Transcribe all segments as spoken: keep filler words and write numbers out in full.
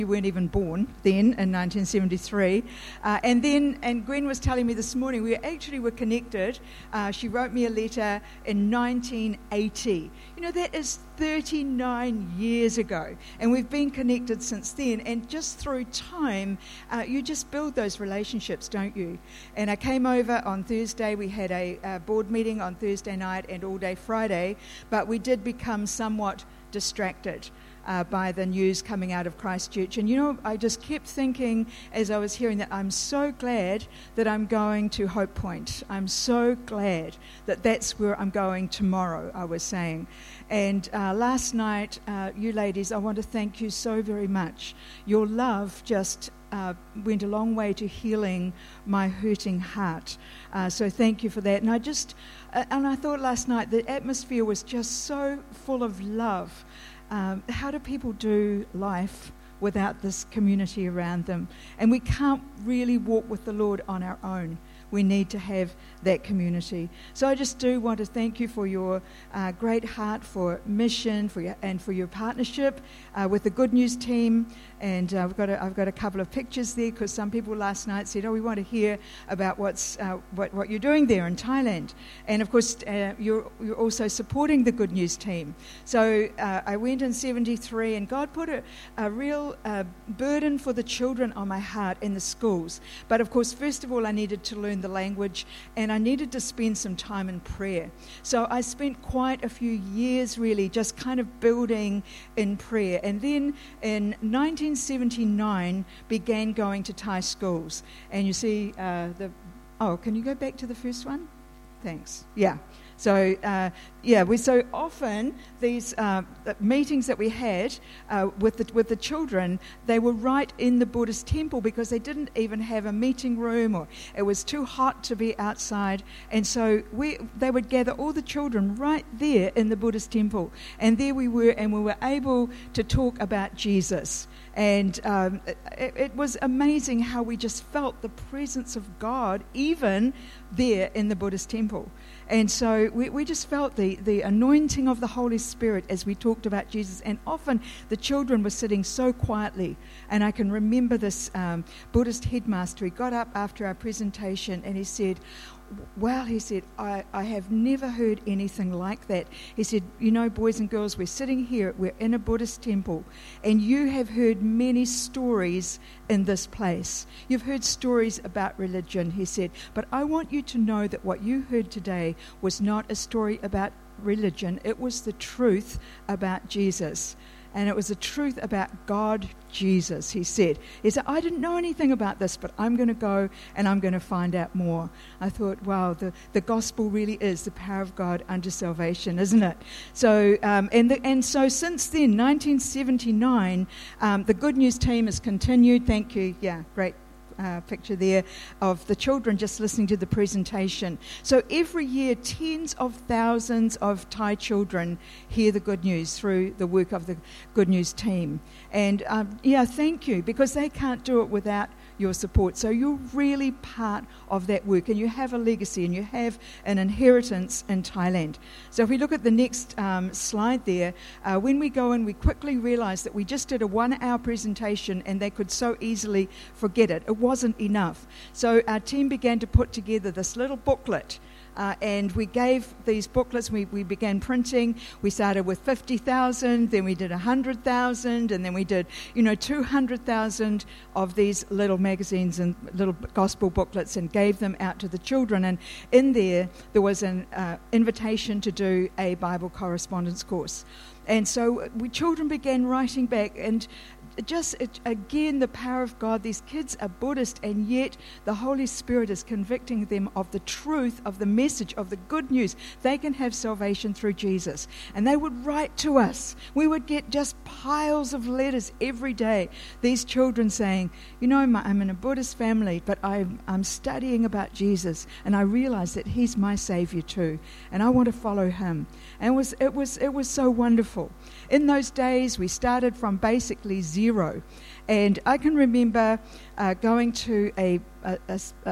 You weren't even born then in nineteen seventy-three. Uh, and then, and Gwen was telling me this morning, we actually were connected. Uh, she wrote me a letter in nineteen eighty. You know, that is thirty-nine years ago. And we've been connected since then. And just through time, uh, you just build those relationships, don't you? And I came over on Thursday. We had a, a board meeting on Thursday night and all day Friday. But we did become somewhat distracted Uh, by the news coming out of Christchurch. And you know, I just kept thinking as I was hearing that I'm so glad that I'm going to Hope Point. I'm so glad that that's where I'm going tomorrow, I was saying. And uh, last night, uh, you ladies, I want to thank you so very much. Your love just uh, went a long way to healing my hurting heart. Uh, so thank you for that. And I just, uh, and I thought last night the atmosphere was just so full of love. Um, how do people do life without this community around them? And we can't really walk with the Lord on our own. We need to have that community. So I just do want to thank you for your uh, great heart for mission, for your, and for your partnership uh, with the Good News team. And uh, I've got a, I've got a couple of pictures there because some people last night said, "Oh, we want to hear about what's uh, what what you're doing there in Thailand." And of course, uh, you're you're also supporting the Good News team. So uh, I went in seventy-three, and God put a, a real uh, burden for the children on my heart in the schools. But of course, first of all, I needed to learn the language, and I needed to spend some time in prayer. So I spent quite a few years really just kind of building in prayer. And then in nineteen seventy-nine began going to Thai schools. And you see uh, the, oh, can you go back to the first one? Thanks. Yeah. So, uh, yeah, we so often these uh, meetings that we had uh, with the with the children, they were right in the Buddhist temple because they didn't even have a meeting room, or it was too hot to be outside. And so we they would gather all the children right there in the Buddhist temple, and there we were, and we were able to talk about Jesus. And um, it, it was amazing how we just felt the presence of God even there in the Buddhist temple. And so we, we just felt the, the anointing of the Holy Spirit as we talked about Jesus. And often the children were sitting so quietly. And I can remember this um, Buddhist headmaster, he got up after our presentation and he said, "Well," he said, I, I have never heard anything like that. He said, "You know, boys and girls, we're sitting here, we're in a Buddhist temple, and you have heard many stories in this place. You've heard stories about religion," he said, "but I want you to know that what you heard today was not a story about religion. It was the truth about Jesus. And it was the truth about God, Jesus," he said. He said, "I didn't know anything about this, but I'm going to go and I'm going to find out more." I thought, wow, the, the gospel really is the power of God unto salvation, isn't it? So, um, and, the, and so since then, nineteen seventy-nine, um, the Good News team has continued. Thank you. Yeah, great. Uh, picture there of the children just listening to the presentation. So every year, tens of thousands of Thai children hear the good news through the work of the Good News team. And um, yeah, thank you, because they can't do it without your support. So you're really part of that work, and you have a legacy and you have an inheritance in Thailand. So if we look at the next um, slide there, uh, when we go in, we quickly realize that we just did a one-hour presentation and they could so easily forget it. It wasn't enough. So our team began to put together this little booklet. Uh, and we gave these booklets, we, we began printing. We started with fifty thousand, then we did one hundred thousand, and then we did, you know, two hundred thousand of these little magazines and little gospel booklets and gave them out to the children. And in there, there was an uh, invitation to do a Bible correspondence course. And so we children began writing back, and just, it, again, the power of God. These kids are Buddhist, and yet the Holy Spirit is convicting them of the truth of the message of the good news. They can have salvation through Jesus. And they would write to us. We would get just piles of letters every day. These children saying, "You know, I'm in a Buddhist family, but I'm, I'm studying about Jesus, and I realize that he's my Savior too, and I want to follow him." And it was, it was, it was so wonderful. In those days, we started from basically zero. And I can remember uh, going to a, a, a, a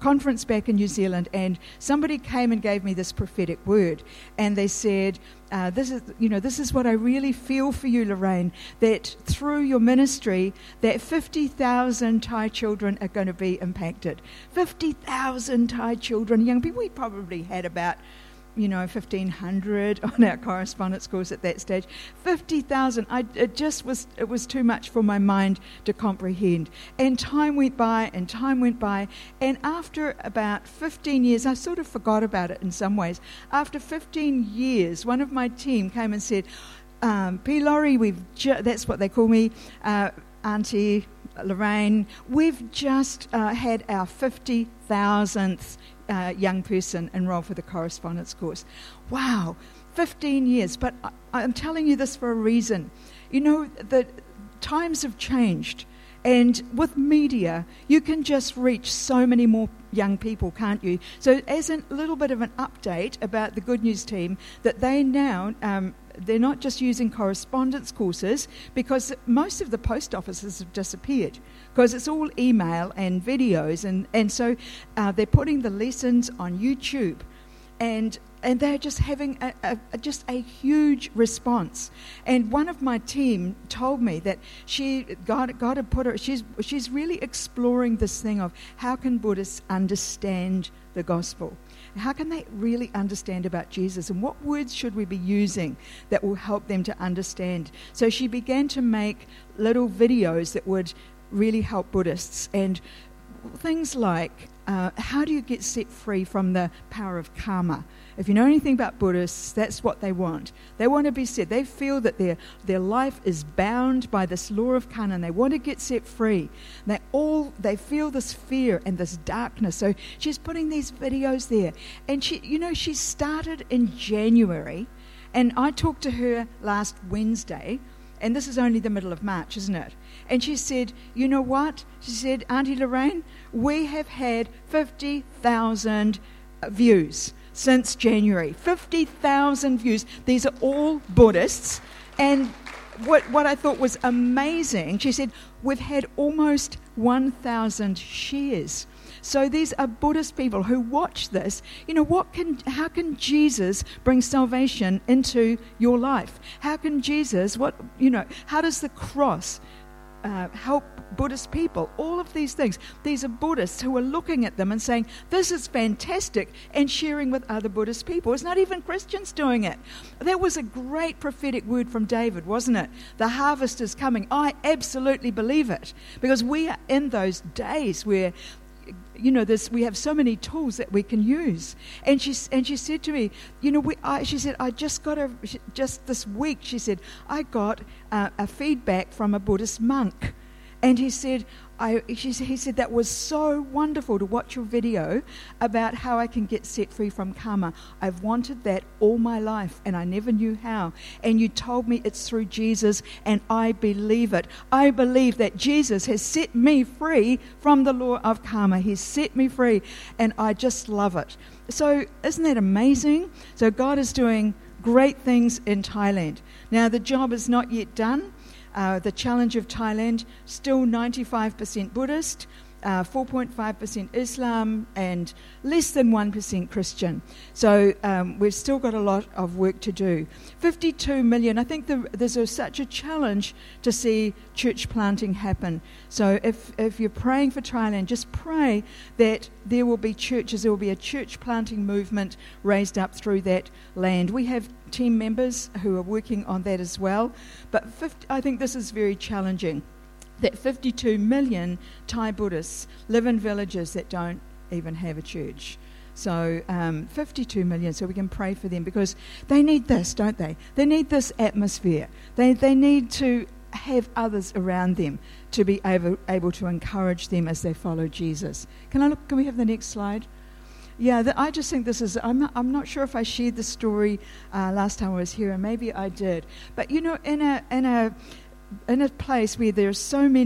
conference back in New Zealand, and somebody came and gave me this prophetic word, and they said, uh, "This is, you know, this is what I really feel for you, Lorraine. That through your ministry, that fifty thousand Thai children are going to be impacted. Fifty thousand Thai children, young people. We probably had about, you know, fifteen hundred on our correspondence course at that stage. fifty thousand. I, it just was, it was too much for my mind to comprehend. And time went by and time went by. And after about fifteen years, I sort of forgot about it in some ways. After fifteen years, one of my team came and said, um, P. Laurie, we've ju- that's what they call me, uh, Auntie Lorraine, we've just uh, had our fifty thousandth Uh, young person enroll for the correspondence course. Wow, fifteen years. But I, I'm telling you this for a reason. You know, the times have changed. And with media, you can just reach so many more young people, can't you? So as a little bit of an update about the Good News team, that they now, um, they're not just using correspondence courses, because most of the post offices have disappeared, because it's all email and videos. And, and so uh, they're putting the lessons on YouTube. And and they're just having a, a, a, just a huge response. And one of my team told me that she God, God had put her, she's, she's really exploring this thing of how can Buddhists understand the gospel? How can they really understand about Jesus? And what words should we be using that will help them to understand? So she began to make little videos that would really help Buddhists. And things like, uh, how do you get set free from the power of karma? If you know anything about Buddhists, that's what they want. They want to be set. They feel that their their life is bound by this law of karma, and they want to get set free. They all they feel this fear and this darkness. So she's putting these videos there, and she, you know, she started in January, and I talked to her last Wednesday. And this is only the middle of March, isn't it? And she said, you know what? She said, Auntie Lorraine, we have had fifty thousand views since January. fifty thousand views. These are all Buddhists. And what, what I thought was amazing, she said, we've had almost one thousand shares. So these are Buddhist people who watch this. You know, what can, how can Jesus bring salvation into your life? How can Jesus, what, you know, how does the cross uh, help Buddhist people? All of these things. These are Buddhists who are looking at them and saying, this is fantastic, and sharing with other Buddhist people. It's not even Christians doing it. That was a great prophetic word from David, wasn't it? The harvest is coming. I absolutely believe it, because we are in those days where, you know, this, we have so many tools that we can use. And she and she said to me, you know, we, I, she said, I just got a, just this week, she said, I got uh, a feedback from a Buddhist monk. And he said, I, she, he said, that was so wonderful to watch your video about how I can get set free from karma. I've wanted that all my life, and I never knew how. And you told me it's through Jesus, and I believe it. I believe that Jesus has set me free from the law of karma. He's set me free, and I just love it. So isn't that amazing? So God is doing great things in Thailand. Now, the job is not yet done. Uh, the challenge of Thailand, still ninety-five percent Buddhist, uh, four point five percent Islam, and less than one percent Christian. So um, we've still got a lot of work to do. fifty-two million, I think the, there's a, such a challenge to see church planting happen. So if, if you're praying for Thailand, just pray that there will be churches, there will be a church planting movement raised up through that land. We have team members who are working on that as well. But fifty, I think this is very challenging, that fifty-two million Thai Buddhists live in villages that don't even have a church. So um, fifty-two million, so we can pray for them, because they need this, don't they? They need this atmosphere. They they need to have others around them to be able, able to encourage them as they follow Jesus. Can I look? Can we have the next slide? Yeah, the, I just think this is, I'm not, I'm not sure if I shared the story uh, last time I was here, and maybe I did. But, you know, in a in a, in a place where there's so many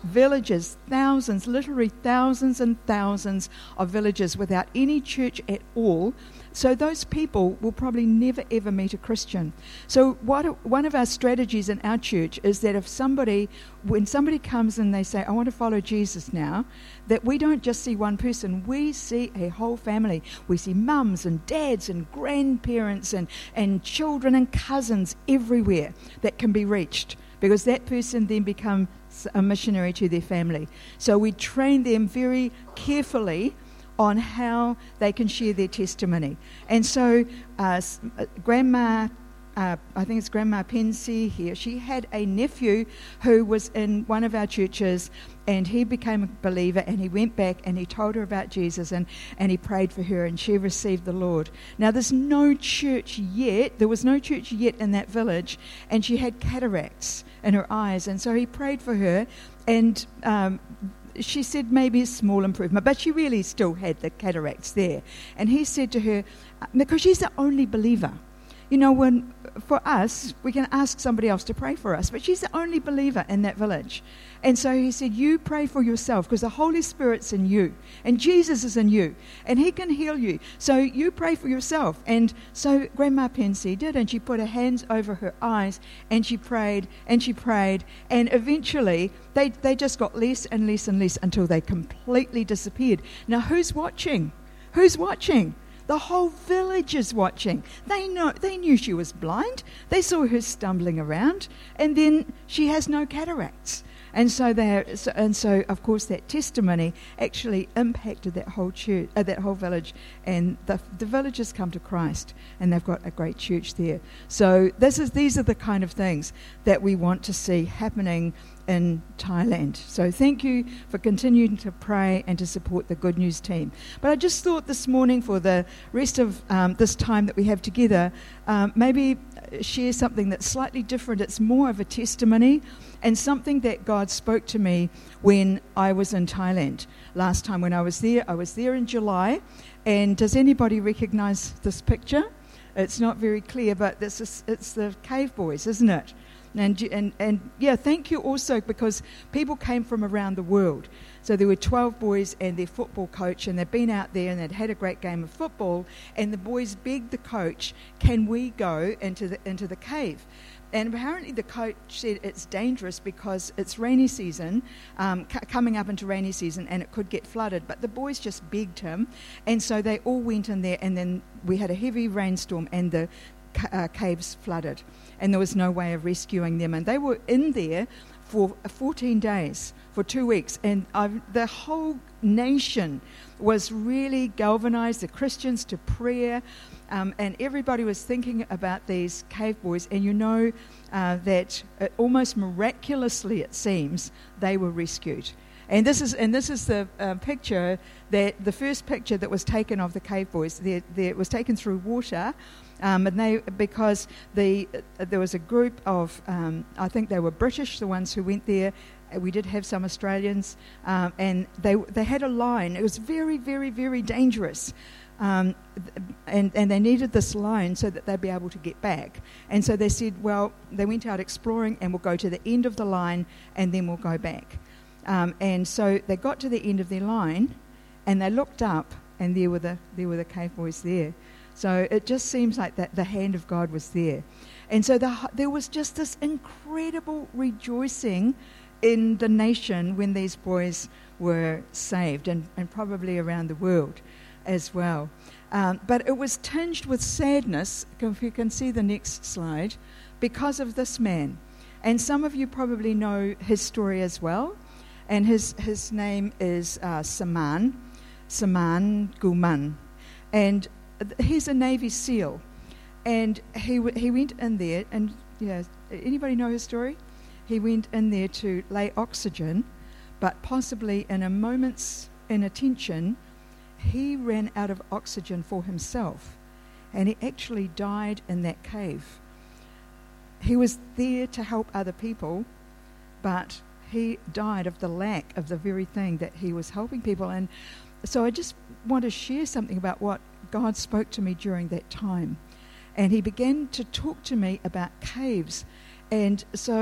villages, thousands, literally thousands and thousands of villages without any church at all. So those people will probably never ever meet a Christian. So what, one of our strategies in our church is that if somebody, when somebody comes and they say, I want to follow Jesus now, that we don't just see one person, we see a whole family. We see mums and dads and grandparents and, and children and cousins everywhere that can be reached, because that person then becomes a missionary to their family. So we train them very carefully on how they can share their testimony. And so uh, Grandma, uh, I think it's Grandma Pensy here, she had a nephew who was in one of our churches, and he became a believer, and he went back and he told her about Jesus, and, and he prayed for her, and she received the Lord. Now there's no church yet, there was no church yet in that village, and she had cataracts in her eyes, and so he prayed for her, and um, she said maybe a small improvement, but she really still had the cataracts there. And he said to her, because she's the only believer, you know, when for us, we can ask somebody else to pray for us, but she's the only believer in that village. And so he said, you pray for yourself, because the Holy Spirit's in you, and Jesus is in you, and he can heal you. So you pray for yourself. And so Grandma Pensy did, and she put her hands over her eyes, and she prayed, and she prayed, and eventually they, they just got less and less and less until they completely disappeared. Now, who's watching? Who's watching? The whole village is watching. They know. They knew she was blind. They saw her stumbling around, and then she has no cataracts. And so they, so, and so of course that testimony actually impacted that whole church, uh, that whole village, and the the villagers come to Christ, and they've got a great church there. So this is these are the kind of things that we want to see happening in Thailand. So thank you for continuing to pray and to support the Good News team. But I just thought this morning, for the rest of um, this time that we have together, um, maybe share something that's slightly different. It's more of a testimony, and something that God spoke to me when I was in Thailand. Last time when I was there, I was there in July. And does anybody recognize this picture? It's not very clear, but this is, it's the Cave Boys, isn't it? And, and and yeah, thank you also, because people came from around the world. So there were twelve boys and their football coach, and they'd been out there and they'd had a great game of football, and the boys begged the coach, can we go into the into the cave? And apparently the coach said it's dangerous because it's rainy season, um, c- coming up into rainy season, and it could get flooded. But the boys just begged him, and so they all went in there, and then we had a heavy rainstorm, and the ca- uh, caves flooded, and there was no way of rescuing them. And they were in there for fourteen days, for two weeks, and I've, the whole nation was really galvanized, the Christians to prayer, um, and everybody was thinking about these cave boys. And you know uh, that uh, almost miraculously, it seems, they were rescued. And this is and this is the uh, picture, that the first picture that was taken of the cave boys. There, there, it was taken through water, um, and they because the uh, there was a group of um, I think they were British, the ones who went there. We did have some Australians, um, and they they had a line. It was very, very, very dangerous, um, and and they needed this line so that they'd be able to get back. And so they said, well, they went out exploring, and we'll go to the end of the line, and then we'll go back. Um, and so they got to the end of their line, and they looked up, and there were the there were the cave boys there. So it just seems like that the hand of God was there, and so the, there was just this incredible rejoicing in the nation when these boys were saved, and, and probably around the world as well. Um, but it was tinged with sadness, if you can see the next slide, because of this man. And some of you probably know his story as well. And his, his name is uh, Saman, Saman Guman. And he's a Navy SEAL. And he w- he went in there, and you know, anybody know his story? He went in there to lay oxygen, but possibly in a moment's inattention, he ran out of oxygen for himself, and he actually died in that cave. He was there to help other people, but he died of the lack of the very thing that he was helping people. And so I just want to share something about what God spoke to me during that time. And he began to talk to me about caves. And so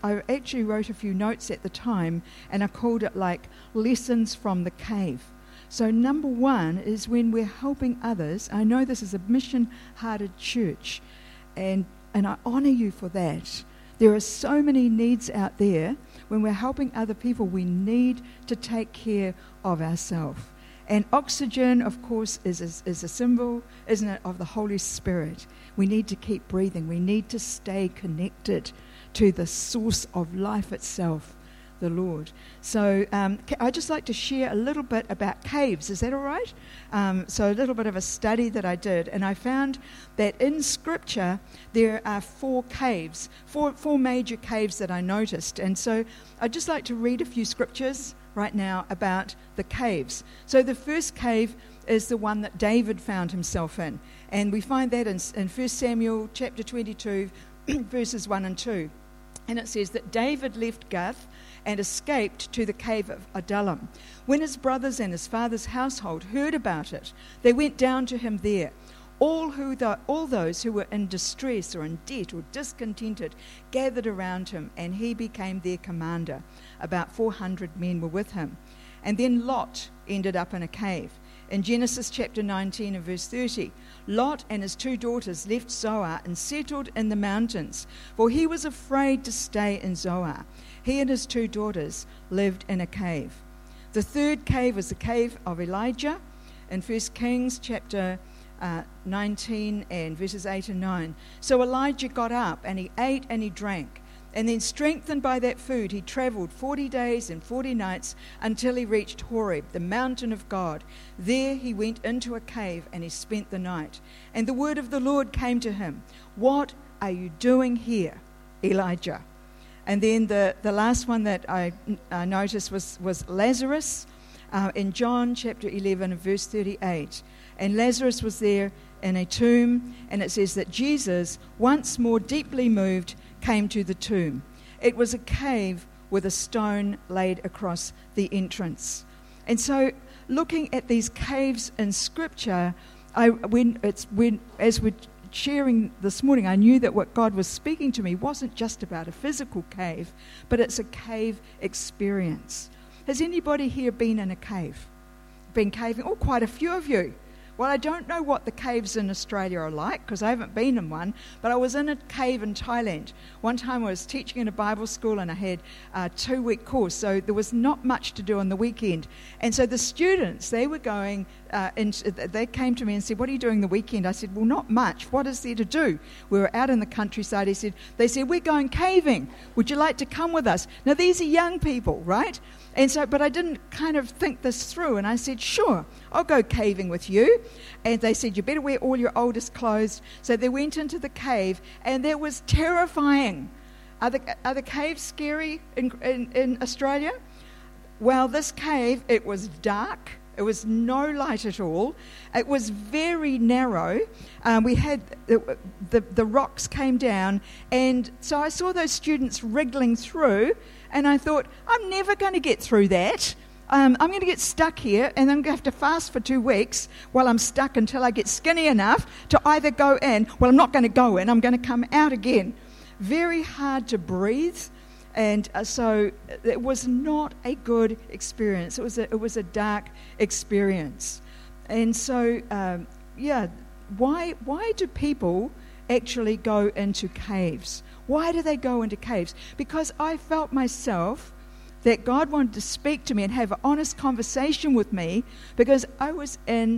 I actually wrote a few notes at the time, and I called it like lessons from the cave. So number one is when we're helping others. I know this is a mission-hearted church, and, and I honour you for that. There are so many needs out there. When we're helping other people, we need to take care of ourselves. And oxygen, of course, is a, is a symbol, isn't it, of the Holy Spirit. We need to keep breathing. We need to stay connected to the source of life itself, the Lord. So um, I'd just like to share a little bit about caves. Is that all right? Um, so a little bit of a study that I did, and I found that in Scripture there are four caves, four, four major caves that I noticed. And so I'd just like to read a few scriptures right now about the caves. So the first cave is the one that David found himself in, and we find that in, in First Samuel chapter twenty-two, verses one and two. And it says that David left Gath and escaped to the cave of Adullam. When his brothers and his father's household heard about it, they went down to him there. All who th- all those who were in distress or in debt or discontented gathered around him, and he became their commander. About four hundred men were with him. And then Lot ended up in a cave. In Genesis chapter nineteen and verse thirty, Lot and his two daughters left Zoar and settled in the mountains, for he was afraid to stay in Zoar. He and his two daughters lived in a cave. The third cave was the cave of Elijah in First Kings chapter uh, nineteen and verses eight and nine. So Elijah got up and he ate and he drank. And then, strengthened by that food, he travelled forty days and forty nights until he reached Horeb, the mountain of God. There he went into a cave and he spent the night. And the word of the Lord came to him, "What are you doing here, Elijah?" And then the, the last one that I uh, noticed was, was Lazarus uh, in John chapter eleven and verse thirty-eight. And Lazarus was there in a tomb, and it says that Jesus, once more deeply moved, came to the tomb. It was a cave with a stone laid across the entrance. And so, looking at these caves in Scripture, I when it's when as we're sharing this morning, I knew that what God was speaking to me wasn't just about a physical cave, but it's a cave experience. Has anybody here been in a cave? Been caving? Oh, quite a few of you. Well, I don't know what the caves in Australia are like because I haven't been in one, but I was in a cave in Thailand. One time I was teaching in a Bible school and I had a two-week course, so there was not much to do on the weekend. And so the students, they were going, uh, and they came to me and said, "What are you doing the weekend?" I said, "Well, not much. What is there to do?" We were out in the countryside. He said, they said, "We're going caving. Would you like to come with us?" Now, these are young people, right? And so, but I didn't kind of think this through, and I said, "Sure, I'll go caving with you." And they said, "You better wear all your oldest clothes." So they went into the cave, and it was terrifying. Are the, are the caves scary in, in, in Australia? Well, this cave, it was dark. It was no light at all. It was very narrow. Um, we had the, the the rocks came down, and so I saw those students wriggling through, and I thought, I'm never going to get through that. Um, I'm going to get stuck here, and I'm going to have to fast for two weeks while I'm stuck until I get skinny enough to either go in. Well, I'm not going to go in. I'm going to come out again. Very hard to breathe. And uh, so it was not a good experience. It was a, it was a dark experience. And so, um, yeah, why why do people actually go into caves? Why do they go into caves? Because I felt myself that God wanted to speak to me and have an honest conversation with me because I was in,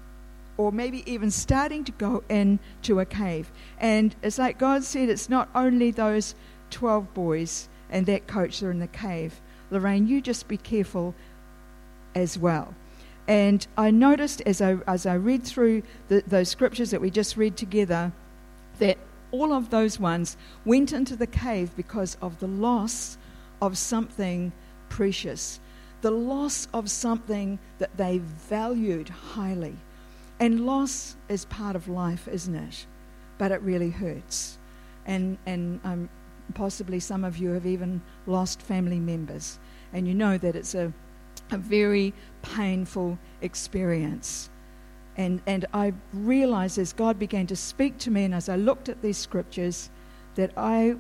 or maybe even starting to go into a cave. And it's like God said, it's not only those twelve boys and that coach that are in the cave. Lorraine, you just be careful as well. And I noticed as I as I read through the, those scriptures that we just read together, that all of those ones went into the cave because of the loss of something precious, the loss of something that they valued highly. And loss is part of life, isn't it? But it really hurts. And and um, possibly some of you have even lost family members, and you know that it's a a very painful experience. And and I realized as God began to speak to me, and as I looked at these scriptures, that I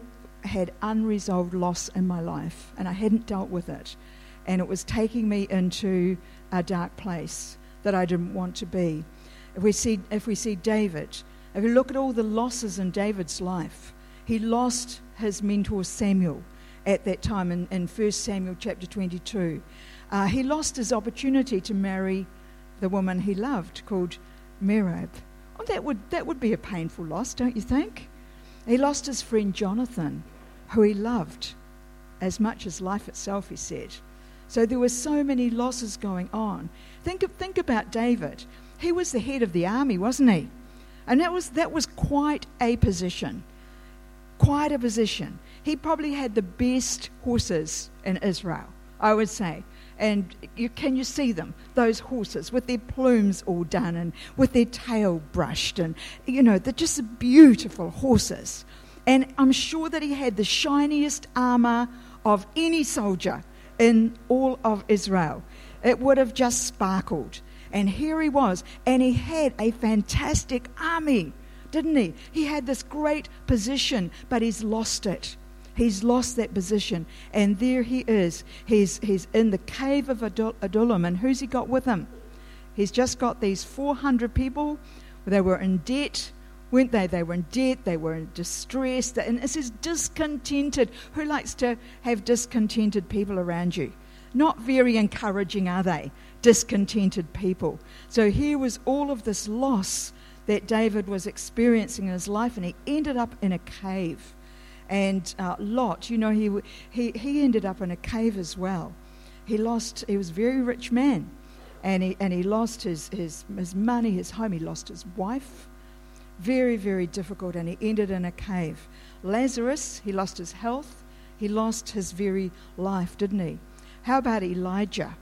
had unresolved loss in my life, and I hadn't dealt with it. And it was taking me into a dark place that I didn't want to be. If we see, if we see David, if we look at all the losses in David's life, he lost his mentor Samuel at that time in, in First Samuel chapter twenty-two. Uh, he lost his opportunity to marry the woman he loved called Merab. Oh, that would that would be a painful loss, don't you think? He lost his friend Jonathan, who he loved as much as life itself, he said. So there were so many losses going on. Think of, think about David. He was the head of the army, wasn't he? And that was that was quite a position. Quite a position. He probably had the best horses in Israel, I would say. And you, can you see them, those horses, with their plumes all done and with their tail brushed, and, you know, they're just beautiful horses. And I'm sure that he had the shiniest armor of any soldier in all of Israel. It would have just sparkled. And here he was, and he had a fantastic army, didn't he? He had this great position, but he's lost it. He's lost that position, and there he is. He's he's in the cave of Adul- Adullam, and who's he got with him? He's just got these four hundred people. They were in debt, weren't they? They were in debt, they were in distress, and it says discontented. Who likes to have discontented people around you? Not very encouraging, are they? Discontented people. So here was all of this loss that David was experiencing in his life, and he ended up in a cave. And uh, Lot, you know, he he he ended up in a cave as well. He lost. He was a very rich man, and he and he lost his his his money, his home. He lost his wife. Very very difficult, and he ended in a cave. Lazarus, he lost his health. He lost his very life, didn't he? How about Elijah?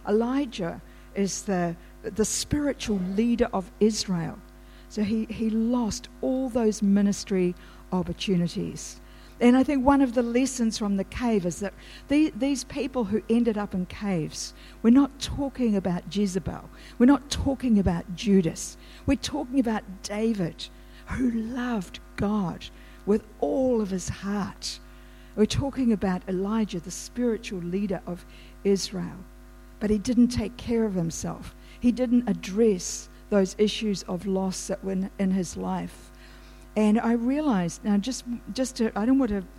Elijah is the the spiritual leader of Israel. So he he lost all those ministry opportunities. And I think one of the lessons from the cave is that the, these people who ended up in caves, we're not talking about Jezebel. We're not talking about Judas. We're talking about David, who loved God with all of his heart. We're talking about Elijah, the spiritual leader of Israel. But he didn't take care of himself. He didn't address those issues of loss that were in, in his life. And I realized, now just just to, I don't want to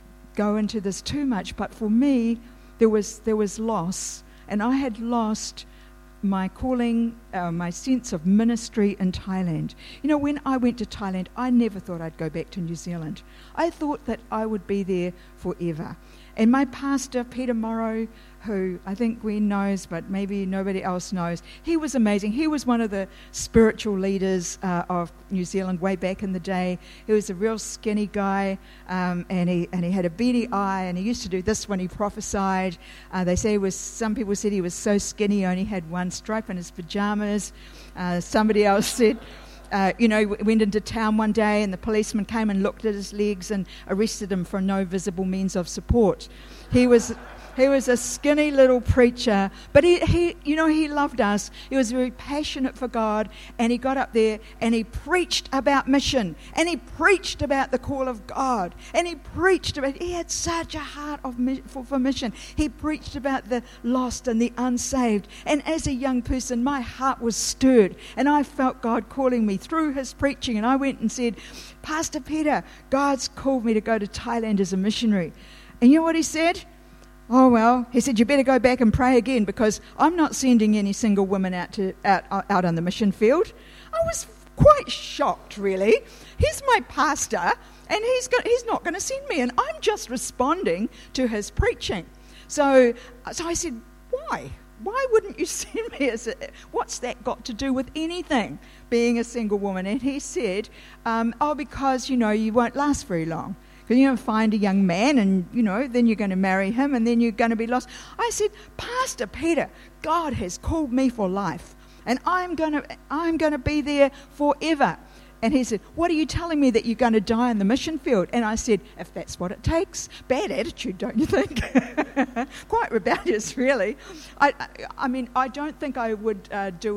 go into this too much, but for me, there was there was loss, and I had lost my calling, uh, my sense of ministry in Thailand. You know, when I went to Thailand, I never thought I'd go back to New Zealand. I thought that I would be there forever. And my pastor, Peter Morrow, who I think Gwen knows, but maybe nobody else knows, he was amazing. He was one of the spiritual leaders uh, of New Zealand way back in the day. He was a real skinny guy, um, and he and he had a beady eye, and he used to do this when he prophesied. Uh, they say he was. Some people said he was so skinny, he only had one stripe in his pajamas. Uh, somebody else said, Uh, you know, went into town one day and the policeman came and looked at his legs and arrested him for no visible means of support. He was he was a skinny little preacher, but he, he, you know, he loved us. He was very passionate for God, and he got up there and he preached about mission, and he preached about the call of God, and he preached about, he had such a heart of for, for mission. He preached about the lost and the unsaved, and as a young person, my heart was stirred, and I felt God calling me through his preaching, and I went and said, Pastor Peter, God's called me to go to Thailand as a missionary. And you know what he said? Oh, well, he said, you better go back and pray again, because I'm not sending any single women out to out, out on the mission field. I was quite shocked, really. He's my pastor, and he's got, he's not going to send me, and I'm just responding to his preaching. So, so I said, why? Why wouldn't you send me? As a, what's that got to do with anything, being a single woman? And he said, um, oh, because, you know, you won't last very long. Because you're going to find a young man and, you know, then you're going to marry him and then you're going to be lost. I said, Pastor Peter, God has called me for life, and I'm going to I'm going to be there forever. And he said, what are you telling me, that you're going to die in the mission field? And I said, if that's what it takes. Bad attitude, don't you think? Quite rebellious, really. I, I, I mean, I don't think I would uh, do it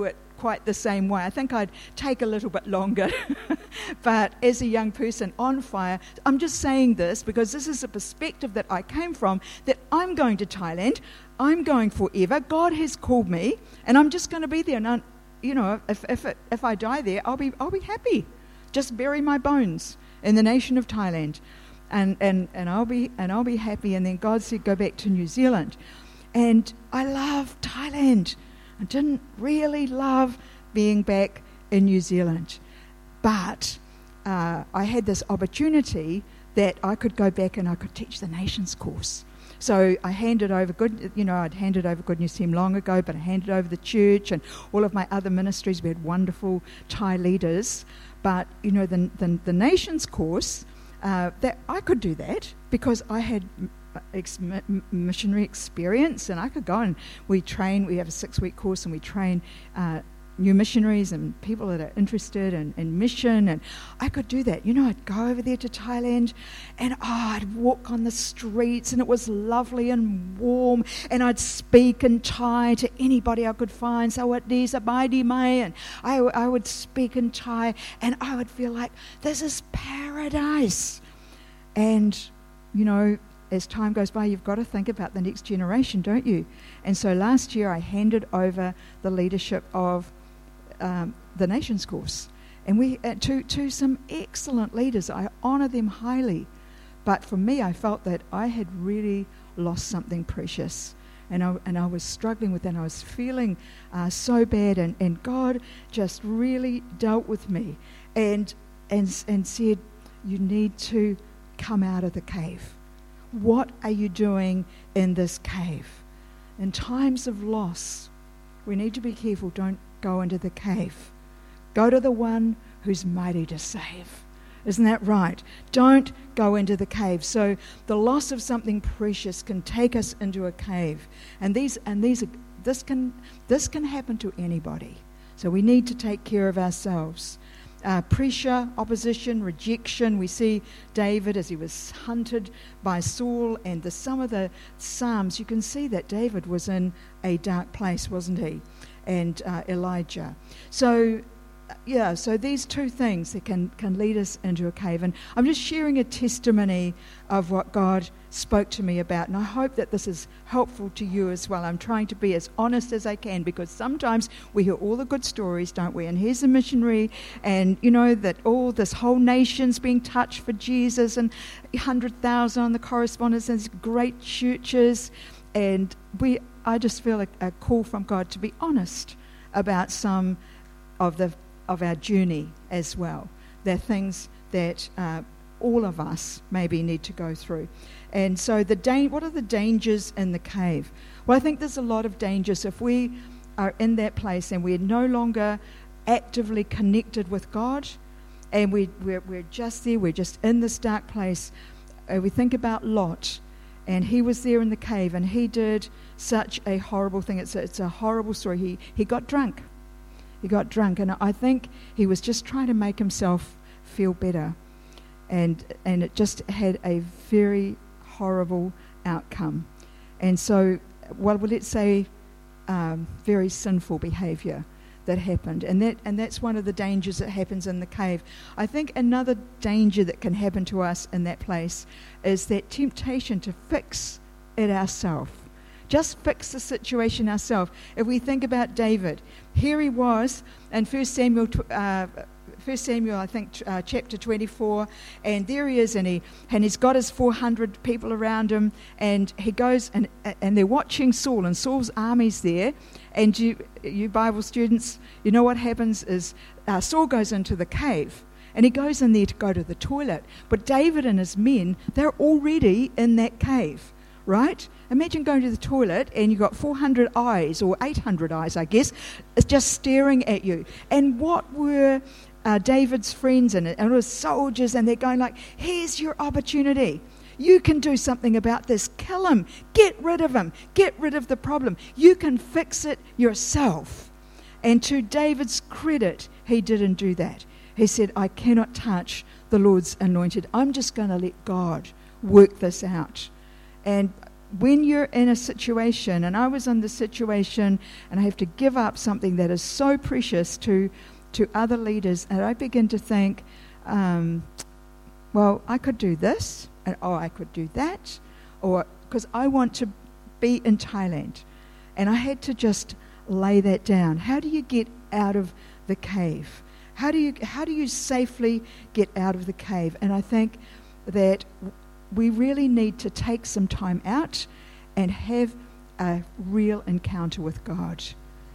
quite the same way. I think I'd take a little bit longer. But as a young person on fire, I'm just saying this because this is a perspective that I came from, that I'm going to Thailand. I'm going forever. God has called me, and I'm just going to be there. And, I, you know, if if it, if I die there, I'll be I'll be happy. Just bury my bones in the nation of Thailand, and and and I'll be and I'll be happy. And then God said, go back to New Zealand. And I love Thailand. I didn't really love being back in New Zealand. But uh, I had this opportunity that I could go back and I could teach the nations course. So I handed over good, you know, I'd handed over Good News Team long ago, but I handed over the church and all of my other ministries. We had wonderful Thai leaders. But, you know, the the, the nations course, uh, that I could do that because I had Ex- missionary experience, and I could go and we train, we have a six-week course and we train uh, new missionaries and people that are interested in, in mission, and I could do that. You know, I'd go over there to Thailand and oh, I'd walk on the streets and it was lovely and warm, and I'd speak in Thai to anybody I could find. Sawadee, sabai mai, and I, I would speak in Thai and I would feel like this is paradise. And, you know, as time goes by, you've got to think about the next generation, don't you? And so last year I handed over the leadership of um, the Nations course, and we uh, to to some excellent leaders. I honour them highly, but for me, I felt that I had really lost something precious, and I and I was struggling with that. And I was feeling uh, so bad, and, and God just really dealt with me, and and and said, you need to come out of the cave. What are you doing in this cave? In times of loss, we need to be careful. Don't go into the cave. Go to the one who's mighty to save. Isn't that right? Don't go into the cave. So the loss of something precious can take us into a cave. And these and these are, this can this can happen to anybody. So we need to take care of ourselves. Uh, pressure, opposition, rejection. We see David as he was hunted by Saul, and the, some of the Psalms, you can see that David was in a dark place, wasn't he? And uh, Elijah. So, yeah, so these two things that can, can lead us into a cave. And I'm just sharing a testimony of what God spoke to me about, and I hope that this is helpful to you as well. I'm trying to be as honest as I can, because sometimes we hear all the good stories, don't we? And here's a missionary, and you know that all this whole nation's being touched for Jesus, and one hundred thousand on the correspondence, and great churches, and we I just feel a, a call from God to be honest about some of the of our journey as well. They're things that uh, all of us maybe need to go through. And so the da- what are the dangers in the cave? Well, I think there's a lot of dangers. If we are in that place and we're no longer actively connected with God, and we, we're, we're just there, we're just in this dark place. Uh, we think about Lot, and he was there in the cave, and he did such a horrible thing. It's a, it's a horrible story. He he got drunk. He got drunk, and I think he was just trying to make himself feel better. And and it just had a very horrible outcome. And so, well, let's say um, very sinful behaviour that happened. And that and that's one of the dangers that happens in the cave. I think another danger that can happen to us in that place is that temptation to fix it ourselves. Just fix the situation ourselves. If we think about David, here he was in First Samuel, uh, First Samuel, I think, uh, chapter twenty-four, and there he is, and he and he's got his four hundred people around him, and he goes and and they're watching Saul, and Saul's army's there, and you you Bible students, you know what happens is uh, Saul goes into the cave, and he goes in there to go to the toilet, but David and his men, they're already in that cave. Right? Imagine going to the toilet and you've got four hundred eyes, or eight hundred eyes, I guess, it's just staring at you. And what were uh, David's friends and, and it was soldiers, and they're going like, here's your opportunity. You can do something about this. Kill him. Get rid of him. Get rid of the problem. You can fix it yourself. And to David's credit, he didn't do that. He said, I cannot touch the Lord's anointed. I'm just going to let God work this out. And when you're in a situation, and I was in the situation, and I have to give up something that is so precious to to other leaders, and I begin to think, um, well, I could do this, and oh, I could do that, or because I want to be in Thailand, and I had to just lay that down. How do you get out of the cave? How do you how do you safely get out of the cave? And I think that we really need to take some time out and have a real encounter with God.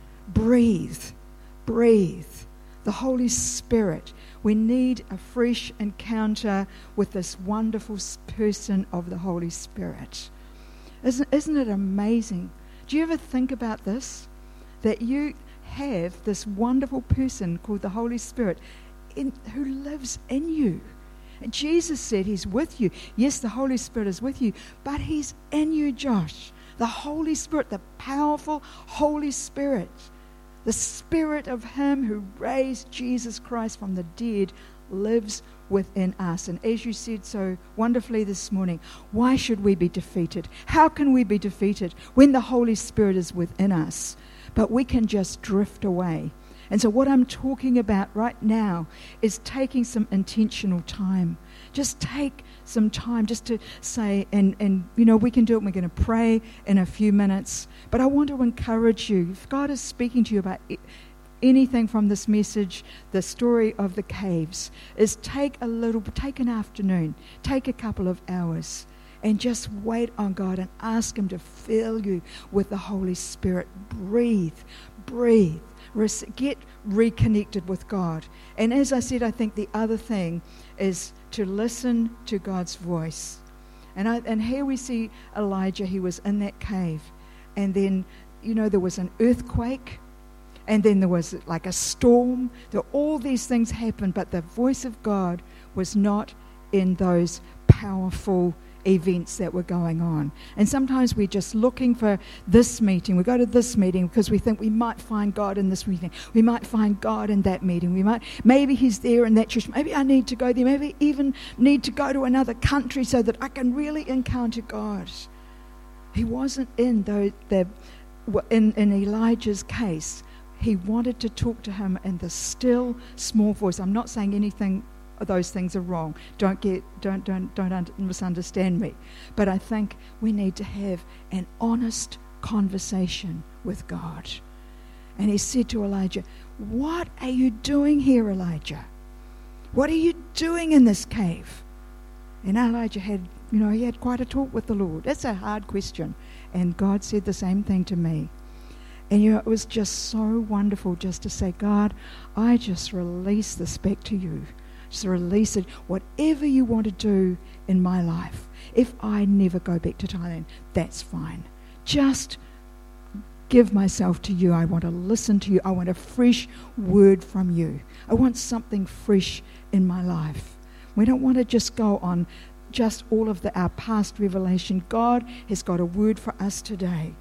Breathe, breathe. The Holy Spirit. We need a fresh encounter with this wonderful person of the Holy Spirit. Isn't, isn't it amazing? Do you ever think about this? That you have this wonderful person called the Holy Spirit in, who lives in you. And Jesus said he's with you. Yes, the Holy Spirit is with you, but he's in you, Josh. The Holy Spirit, the powerful Holy Spirit. The Spirit of him who raised Jesus Christ from the dead lives within us. And as you said so wonderfully this morning, why should we be defeated? How can we be defeated when the Holy Spirit is within us? But we can just drift away. And so what I'm talking about right now is taking some intentional time. Just take some time just to say, and, and you know, we can do it. We're going to pray in a few minutes. But I want to encourage you, if God is speaking to you about it, anything from this message, the story of the caves, is take a little, take an afternoon, take a couple of hours, and just wait on God and ask him to fill you with the Holy Spirit. Breathe, breathe. Get reconnected with God. And as I said, I think the other thing is to listen to God's voice. And I, and here we see Elijah. He was in that cave. And then, you know, there was an earthquake. And then there was like a storm. There, all these things happened. But the voice of God was not in those powerful events that were going on. And sometimes we're just looking for this meeting. We go to this meeting because we think we might find God in this meeting. We might find God in that meeting. We might, maybe he's there in that church. Maybe I need to go there. Maybe even need to go to another country so that I can really encounter God. He wasn't in those, the, in, in Elijah's case. He wanted to talk to him in the still, small voice. I'm not saying anything those things are wrong. Don't get, don't, don't, don't un- misunderstand me. But I think we need to have an honest conversation with God. And he said to Elijah, "What are you doing here, Elijah? What are you doing in this cave?" And Elijah had, you know, he had quite a talk with the Lord. That's a hard question. And God said the same thing to me. And you know, it was just so wonderful just to say, God, I just release this back to you. Just release it. Whatever you want to do in my life. If I never go back to Thailand, that's fine. Just give myself to you. I want to listen to you. I want a fresh word from you. I want something fresh in my life. We don't want to just go on just all of the, our past revelation. God has got a word for us today.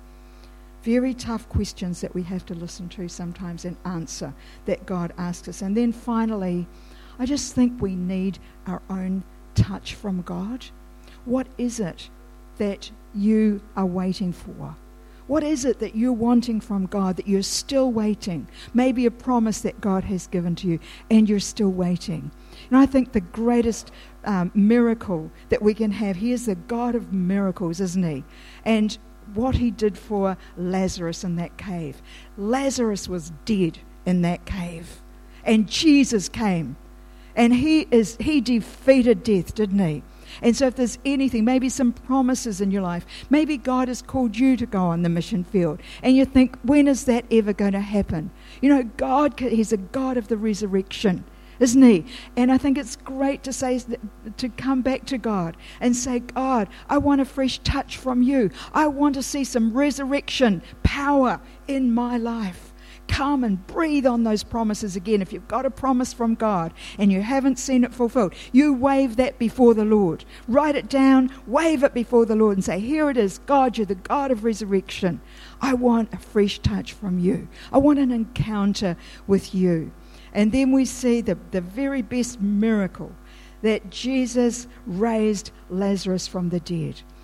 Very tough questions that we have to listen to sometimes and answer that God asks us. And then finally, I just think we need our own touch from God. What is it that you are waiting for? What is it that you're wanting from God that you're still waiting? Maybe a promise that God has given to you and you're still waiting. And I think the greatest um, miracle that we can have, he is the God of miracles, isn't he? And what he did for Lazarus in that cave. Lazarus was dead in that cave. And Jesus came. And he is he defeated death, didn't he? And so if there's anything, maybe some promises in your life, maybe God has called you to go on the mission field, and you think, when is that ever going to happen? You know, God, he's a God of the resurrection, isn't he? And I think it's great to say, to come back to God and say, God, I want a fresh touch from you. I want to see some resurrection power in my life. Come and breathe on those promises again. If you've got a promise from God and you haven't seen it fulfilled, you wave that before the Lord. Write it down, wave it before the Lord and say, here it is, God, you're the God of resurrection. I want a fresh touch from you. I want an encounter with you. And then we see the, the very best miracle, that Jesus raised Lazarus from the dead.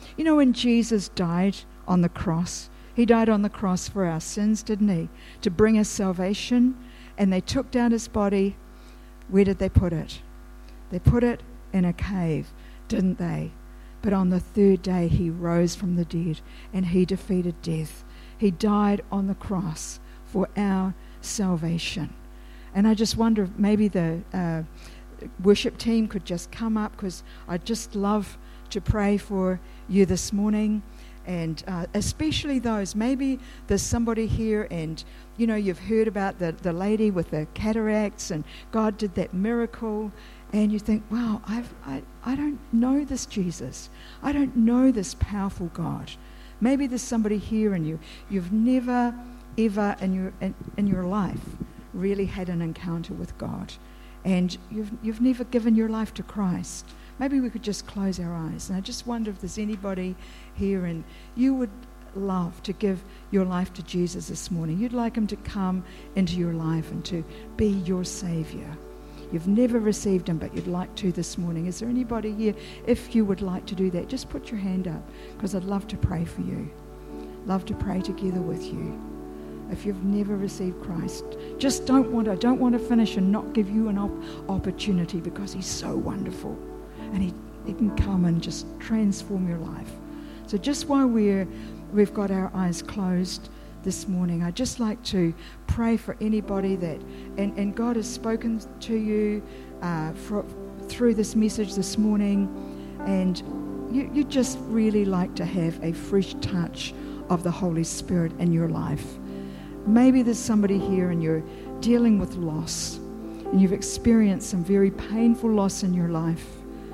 You know, when Jesus died on the cross, he died on the cross for our sins, didn't he? To bring us salvation. And they took down his body. Where did they put it? They put it in a cave, didn't they? But on the third day, he rose from the dead and he defeated death. He died on the cross for our salvation. And I just wonder if maybe the uh, worship team could just come up, because I'd just love to pray for you this morning. And uh, especially those, maybe there's somebody here and, you know, you've heard about the, the lady with the cataracts and God did that miracle. And you think, wow, I've, I I don't know this Jesus. I don't know this powerful God. Maybe there's somebody here and you, you've never, ever in your in, in your life really had an encounter with God. And you've you've never given your life to Christ. Maybe we could just close our eyes. And I just wonder if there's anybody here and you would love to give your life to Jesus this morning. You'd like him to come into your life and to be your Savior. You've never received him, but you'd like to this morning. Is there anybody here? If you would like to do that, just put your hand up, because I'd love to pray for you. Love to pray together with you. If you've never received Christ, just don't want to, I don't want to finish and not give you an op- opportunity, because he's so wonderful. And he, he can come and just transform your life. So just while we're, we've got our eyes closed this morning, I'd just like to pray for anybody that, and, and God has spoken to you uh, for, through this message this morning, and you, you just really like to have a fresh touch of the Holy Spirit in your life. Maybe there's somebody here and you're dealing with loss, and you've experienced some very painful loss in your life.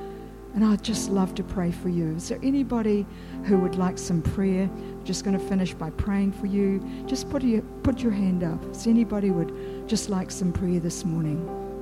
And I'd just love to pray for you. Is there anybody who would like some prayer? I'm just going to finish by praying for you. Just put your, put your hand up. Is anybody would just like some prayer this morning?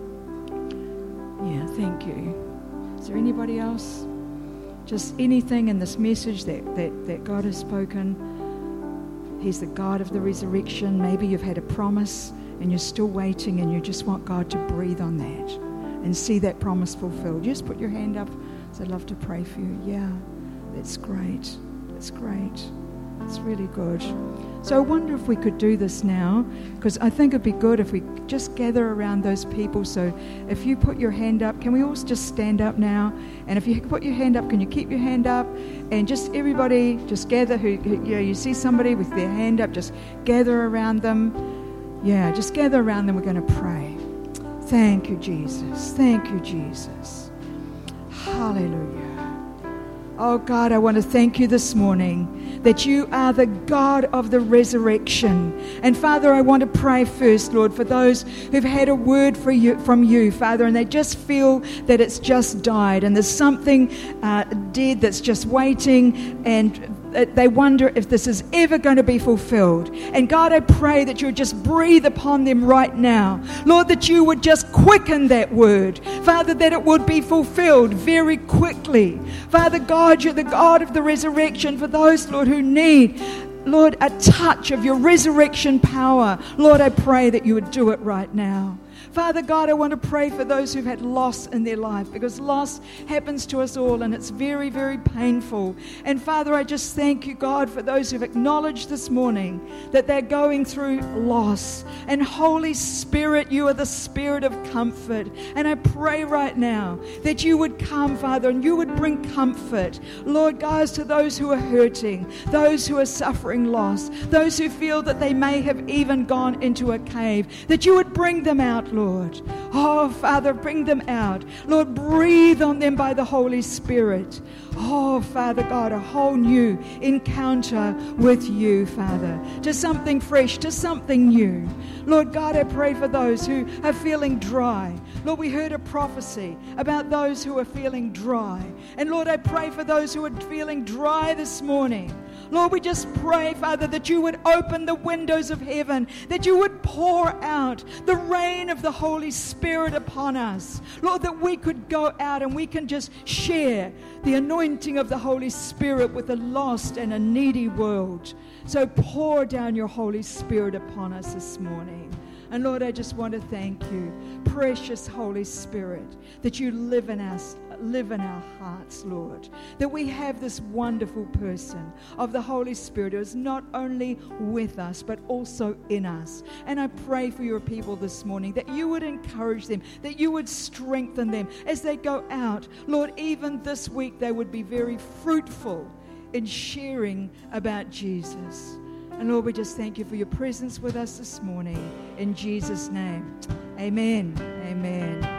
Yeah, thank you. Is there anybody else? Just anything in this message that, that, that God has spoken. He's the God of the resurrection. Maybe you've had a promise and you're still waiting and you just want God to breathe on that and see that promise fulfilled. Just put your hand up. So I'd love to pray for you. Yeah, that's great. That's great. It's really good. So I wonder if we could do this now, because I think it'd be good if we just gather around those people. So if you put your hand up, can we all just stand up now? And if you put your hand up, can you keep your hand up? And just everybody, just gather. Who, who you know, you see somebody with their hand up, just gather around them. Yeah, just gather around them. We're going to pray. Thank you, Jesus. Thank you, Jesus. Hallelujah. Oh God, I want to thank you this morning that you are the God of the resurrection. And Father, I want to pray first, Lord, for those who've had a word for you, from you, Father, and they just feel that it's just died and there's something uh, dead that's just waiting, and they wonder if this is ever going to be fulfilled. And God, I pray that you would just breathe upon them right now. Lord, that you would just quicken that word. Father, that it would be fulfilled very quickly. Father God, you're the God of the resurrection for those, Lord, who need, Lord, a touch of your resurrection power. Lord, I pray that you would do it right now. Father God, I want to pray for those who've had loss in their life, because loss happens to us all and it's very, very painful. And Father, I just thank you, God, for those who've acknowledged this morning that they're going through loss. And Holy Spirit, you are the Spirit of comfort. And I pray right now that you would come, Father, and you would bring comfort, Lord, guys, to those who are hurting, those who are suffering loss, those who feel that they may have even gone into a cave, that you would bring them out, Lord. Oh, Father, bring them out. Lord, breathe on them by the Holy Spirit. Oh, Father God, a whole new encounter with you, Father, to something fresh, to something new. Lord God, I pray for those who are feeling dry. Lord, we heard a prophecy about those who are feeling dry. And Lord, I pray for those who are feeling dry this morning. Lord, we just pray, Father, that you would open the windows of heaven, that you would pour out the rain of the Holy Spirit upon us. Lord, that we could go out and we can just share the anointing of the Holy Spirit with a lost and a needy world. So pour down your Holy Spirit upon us this morning. And Lord, I just want to thank you, precious Holy Spirit, that you live in us, live in our hearts, Lord. That we have this wonderful person of the Holy Spirit who is not only with us, but also in us. And I pray for your people this morning that you would encourage them, that you would strengthen them as they go out. Lord, even this week they would be very fruitful in sharing about Jesus. And Lord, we just thank you for your presence with us this morning. In Jesus' name, amen. Amen.